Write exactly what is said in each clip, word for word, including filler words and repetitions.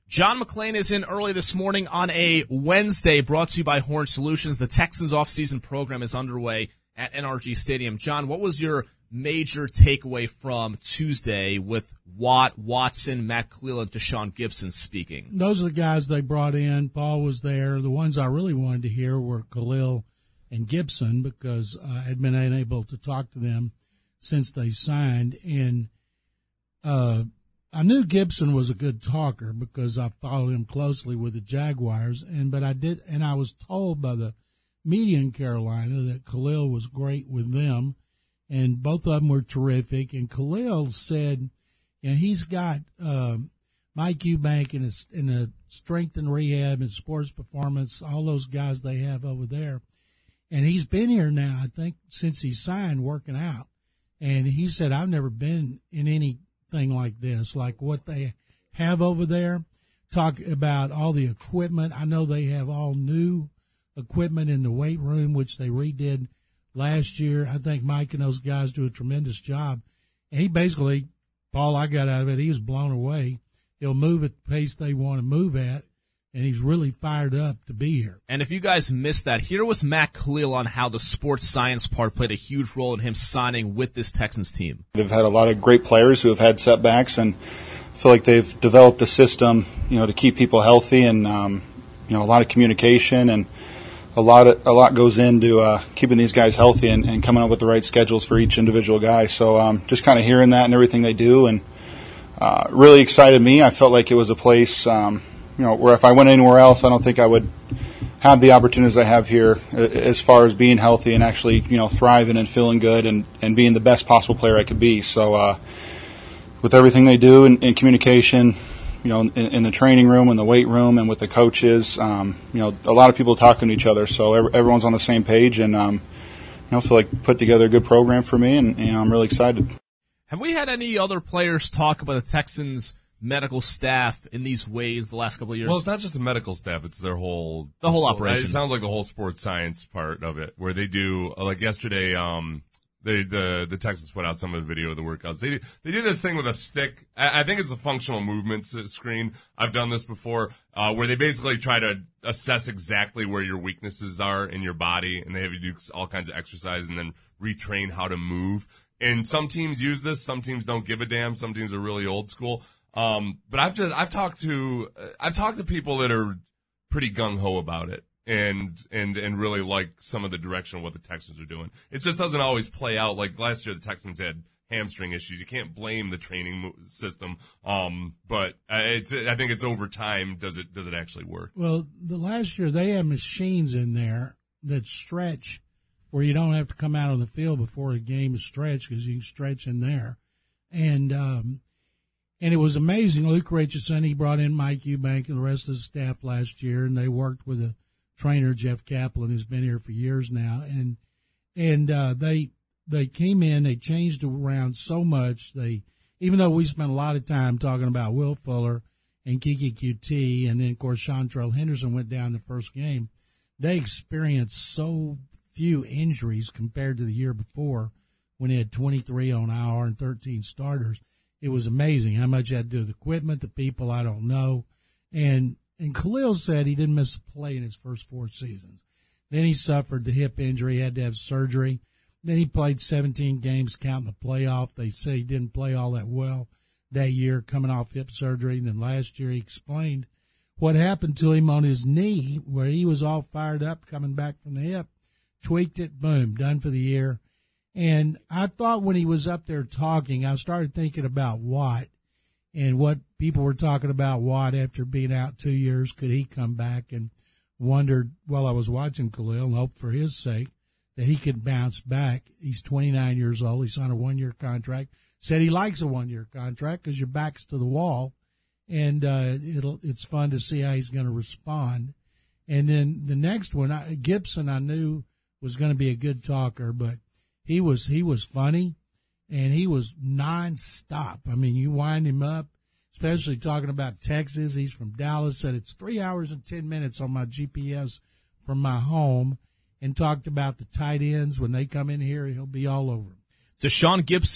John McClain is in early this morning on a Wednesday, brought to you by Horn Solutions. The Texans off-season program is underway at N R G Stadium. John, what was your major takeaway from Tuesday with Watt, Watson, Matt Kalil, and Deshaun Gibson speaking? Those are the guys they brought in. Paul was there. The ones I really wanted to hear were Kalil and Gibson because I had been unable to talk to them since they signed. And uh, I knew Gibson was a good talker because I followed him closely with the Jaguars. And but I did, and I was told by the media in Carolina that Kalil was great with them, and both of them were terrific. And Kalil said, you know, he's got um, Mike Eubank in, his, in the strength and rehab and sports performance, all those guys they have over there. And he's been here now, I think, since he signed, working out. And he said, I've never been in anything like this, like what they have over there. Talk about all the equipment. I know they have all new equipment in the weight room, which they redid last year. I think Mike and those guys do a tremendous job. And he basically, Paul, I got out of it, he was blown away. He'll move at the pace they want to move at, and he's really fired up to be here. And if you guys missed that, here was Matt Kalil on how the sports science part played a huge role in him signing with this Texans team. They've had a lot of great players who have had setbacks, and I feel like they've developed a system, you know, to keep people healthy, and um, you know, a lot of communication, and a lot of, a lot goes into uh, keeping these guys healthy and, and coming up with the right schedules for each individual guy. So um, just kind of hearing that and everything they do, and uh, really excited me. I felt like it was a place. Um, You know, where if I went anywhere else, I don't think I would have the opportunities I have here as far as being healthy and actually, you know, thriving and feeling good and, and being the best possible player I could be. So uh, with everything they do in, in communication, you know, in, in the training room and the weight room and with the coaches, um, you know, a lot of people talking to each other. So everyone's on the same page, and, um, you know, I feel like put together a good program for me, and, and I'm really excited. Have we had any other players talk about the Texans' medical staff in these ways the last couple of years? Well, it's not just the medical staff; it's their whole the whole so, operation. It sounds like the whole sports science part of it, where they do like yesterday. Um, they the the Texans put out some of the video of the workouts. They they do this thing with a stick. I, I think it's a functional movements screen. I've done this before, uh, where they basically try to assess exactly where your weaknesses are in your body, and they have you do all kinds of exercises and then retrain how to move. And some teams use this, some teams don't give a damn. Some teams are really old school. Um, but I've just, I've talked to, uh, I've talked to people that are pretty gung ho about it and, and, and really like some of the direction of what the Texans are doing. It just doesn't always play out. Like last year, the Texans had hamstring issues. You can't blame the training system. Um, but uh, it's, I think it's over time. Does it, does it actually work? Well, the last year they had machines in there that stretch where you don't have to come out on the field before a game is stretched because you can stretch in there. And, um, And it was amazing. Luke Richardson, he brought in Mike Eubank and the rest of the staff last year, and they worked with a trainer, Jeff Kaplan, who's been here for years now. And and uh, they they came in, they changed around so much. They even though we spent a lot of time talking about Will Fuller and Kiki Q T, and then of course Chantrell Henderson went down the first game, they experienced so few injuries compared to the year before when they had twenty-three on I R and thirteen starters. It was amazing how much it had to do with equipment, the people, I don't know. And and Kalil said he didn't miss a play in his first four seasons. Then he suffered the hip injury, he had to have surgery. Then he played seventeen games, counting the playoff. They say he didn't play all that well that year, coming off hip surgery. And then last year he explained what happened to him on his knee, where he was all fired up coming back from the hip, tweaked it, boom, done for the year. And I thought when he was up there talking, I started thinking about Watt and what people were talking about Watt after being out two years. Could he come back? And wondered while I was watching Kalil and hoped for his sake that he could bounce back. He's twenty-nine years old. He's on a one-year contract. Said he likes a one-year contract because your back's to the wall, and uh, it'll it's fun to see how he's going to respond. And then the next one, I, Gibson, I knew was going to be a good talker, but He was he was funny, and he was nonstop. I mean, you wind him up, especially talking about Texas. He's from Dallas, said it's three hours and ten minutes on my G P S from my home, and talked about the tight ends. When they come in here, he'll be all over them. Deshaun Gibson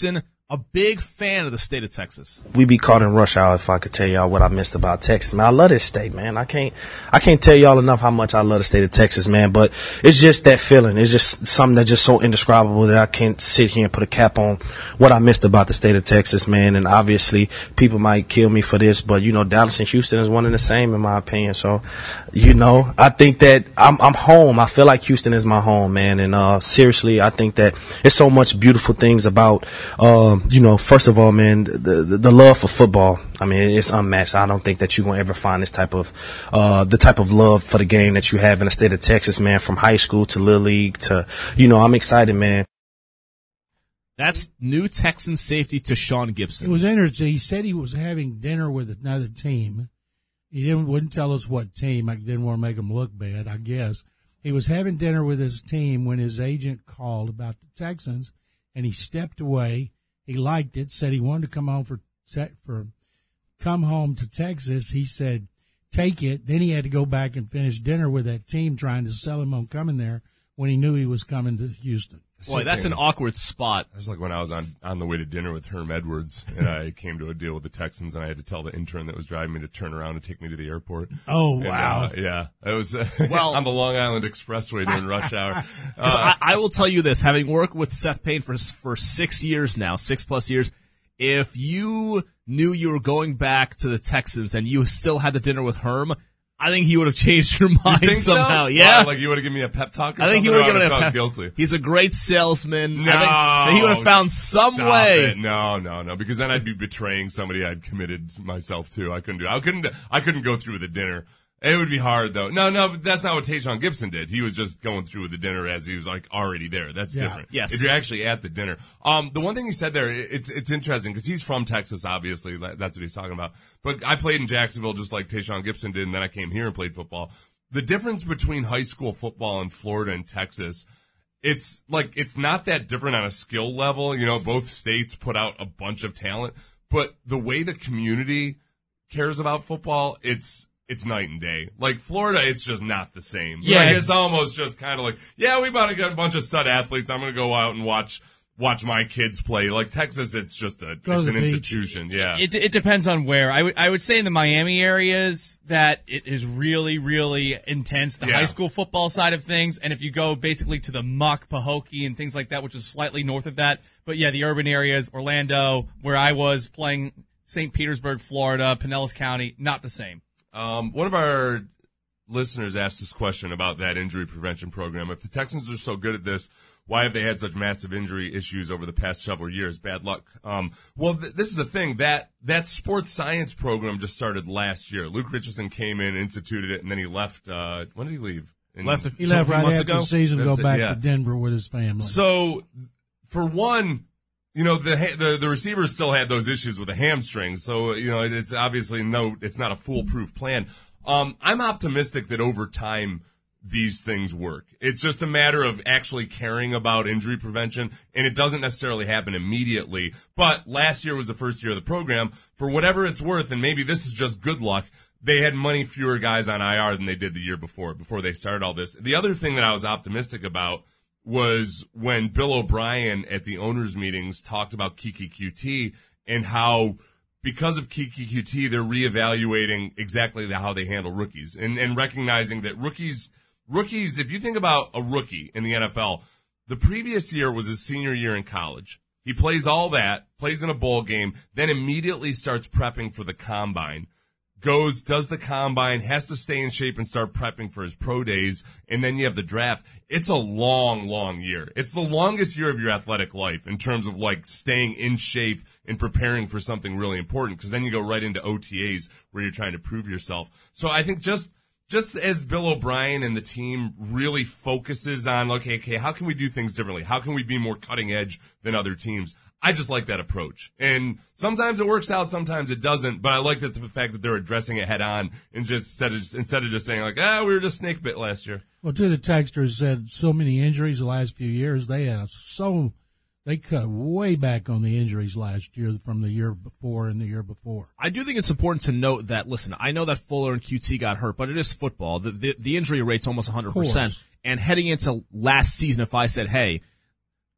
a big fan of the state of Texas. We be caught in rush hour if I could tell y'all what I missed about Texas, man. I love this state, man. I can't, I can't tell y'all enough how much I love the state of Texas, man. But it's just that feeling. It's just something that's just so indescribable that I can't sit here and put a cap on what I missed about the state of Texas, man. And obviously, people might kill me for this, but you know, Dallas and Houston is one and the same in my opinion. So, you know, I think that I'm, I'm home. I feel like Houston is my home, man. And uh, seriously, I think that it's so much beautiful things about, um, you know, first of all, man, the, the the love for football. I mean, it's unmatched. I don't think that you're gonna ever find this type of, uh, the type of love for the game that you have in the state of Texas, man. From high school to Little League to, you know, I'm excited, man. That's new Texan safety Tashawn Gibson. It was interesting. He said he was having dinner with another team. He didn't wouldn't tell us what team. I didn't want to make him look bad, I guess. He was having dinner with his team when his agent called about the Texans, and he stepped away. He liked it, said he wanted to come home for for come home to Texas. He said, take it. Then he had to go back and finish dinner with that team trying to sell him on coming there when he knew he was coming to Houston. Boy, that's an awkward spot. That's like when I was on, on the way to dinner with Herm Edwards, and I came to a deal with the Texans, and I had to tell the intern that was driving me to turn around and take me to the airport. Oh, and, wow. Uh, yeah. It was uh, Well, on the Long Island Expressway during rush hour. Uh, I, I will tell you this, having worked with Seth Payne for for six years now, six plus years, if you knew you were going back to the Texans and you still had the dinner with Herm, I think he would have changed your mind you think somehow. So? Yeah, Wow, like you would have given me a pep talk. Or I think he something, would have or I given would've a felt pep. guilty. He's a great salesman. No, I think he would have found some Stop way. it. No, no, no, because then I'd be betraying somebody I'd committed myself to. I couldn't do. I couldn't. I couldn't go through with the dinner. It would be hard though. No, no, but that's not what Tashawn Gibson did. He was just going through with the dinner as he was like already there. That's Yeah. different. Yes. If you're actually at the dinner. Um, the one thing he said there, it's it's interesting because he's from Texas, obviously. That's what he's talking about. But I played in Jacksonville just like Tashawn Gibson did, and then I came here and played football. The difference between high school football in Florida and Texas, it's like it's not that different on a skill level. You know, both states put out a bunch of talent, but the way the community cares about football, it's it's night and day. Like Florida, it's just not the same. Yeah, like, it's, it's almost just kind of like, yeah, we about to get a bunch of stud athletes. I'm going to go out and watch watch my kids play. Like Texas, it's just a Go it's to an the beach. institution. Yeah, It, it depends on where. I would I would say in the Miami areas that it is really, really intense, the Yeah. high school football side of things. And if you go basically to the Muck, Pahokee, and things like that, which is slightly north of that. But yeah, the urban areas, Orlando, where I was playing Saint Petersburg, Florida, Pinellas County, not the same. Um, one of our listeners asked this question about that injury prevention program. If the Texans are so good at this, why have they had such massive injury issues over the past several years? Bad luck. Um, well, th- this is the thing. That that sports science program just started last year. Luke Richardson came in, instituted it, and then he left. Uh, when did he leave? In, Left a He so left a few right months after ago. the season to go That's it, back yeah. to Denver with his family. So, for one, you know, the, the the receivers still had those issues with the hamstrings. So, you know, it's obviously no, it's not a foolproof plan. Um, I'm optimistic that over time these things work. It's just a matter of actually caring about injury prevention, and it doesn't necessarily happen immediately. But last year was the first year of the program. For whatever it's worth, and maybe this is just good luck, they had many fewer guys on I R than they did the year before, before they started all this. The other thing that I was optimistic about was when Bill O'Brien at the owners' meetings talked about Kiki Q T and how because of Kiki Q T, they're reevaluating exactly how they handle rookies and, and recognizing that rookies, rookies, if you think about a rookie in the N F L, the previous year was his senior year in college. He plays all that, plays in a bowl game, then immediately starts prepping for the combine. Goes, does the combine, has to stay in shape and start prepping for his pro days, and then you have the draft. It's a long, long year. It's the longest year of your athletic life in terms of like staying in shape and preparing for something really important, because then you go right into O T As where you're trying to prove yourself. So I think just just as Bill O'Brien and the team really focuses on, okay, okay, how can we do things differently? How can we be more cutting edge than other teams? I just like that approach. And sometimes it works out, sometimes it doesn't, but I like that the fact that they're addressing it head on and just instead of, instead of just saying like, ah, we were just snake bit last year. Well, two of the texters said so many injuries the last few years. They have so they cut way back on the injuries last year from the year before and the year before. I do think it's important to note that, listen, I know that Fuller and Q T got hurt, but it is football. The the, the injury rate's almost one hundred percent. And heading into last season, if I said, hey,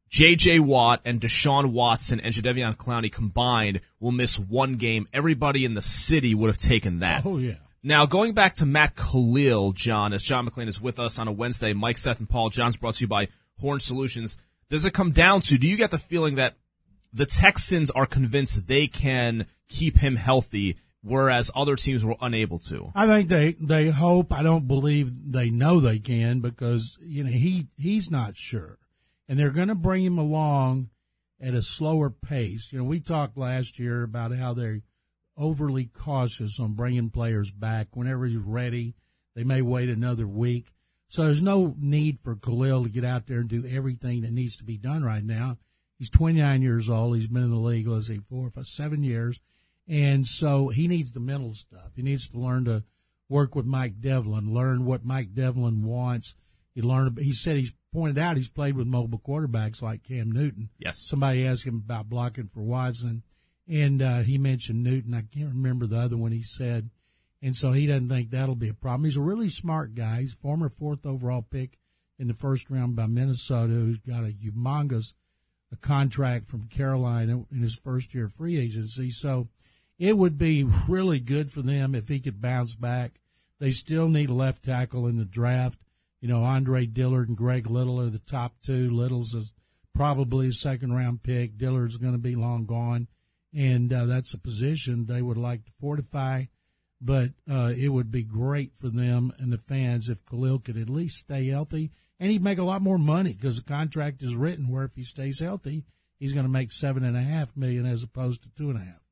J J. Watt and Deshaun Watson and Jadeveon Clowney combined will miss one game. Everybody in the city would have taken that. Oh, yeah. Now, going back to Matt Khalil, John, as John McClain is with us on a Wednesday, Mike, Seth, and Paul, John's brought to you by Horn Solutions. Does it come down to, do you get the feeling that the Texans are convinced they can keep him healthy, whereas other teams were unable to? I think they, they hope. I don't believe they know they can because, you know, he, he's not sure. And they're going to bring him along at a slower pace. You know, we talked last year about how they're overly cautious on bringing players back. Whenever he's ready, they may wait another week. So there's no need for Khalil to get out there and do everything that needs to be done right now. He's twenty-nine years old. He's been in the league, let's say, four, five, seven years. And so he needs the mental stuff. He needs to learn to work with Mike Devlin, learn what Mike Devlin wants. He learned. He said he's pointed out he's played with mobile quarterbacks like Cam Newton. Yes. Somebody asked him about blocking for Watson, and uh, he mentioned Newton. I can't remember the other one he said. And so he doesn't think that'll be a problem. He's a really smart guy. He's former fourth overall pick in the first round by Minnesota, who's got a humongous a contract from Carolina in his first year of free agency. So it would be really good for them if he could bounce back. They still need a left tackle in the draft. You know, Andre Dillard and Greg Little are the top two. Little's is probably a second-round pick. Dillard's going to be long gone, and uh, that's a position they would like to fortify. But uh, it would be great for them and the fans if Khalil could at least stay healthy, and he'd make a lot more money because the contract is written where if he stays healthy, he's going to make seven and a half million as opposed to two and a half.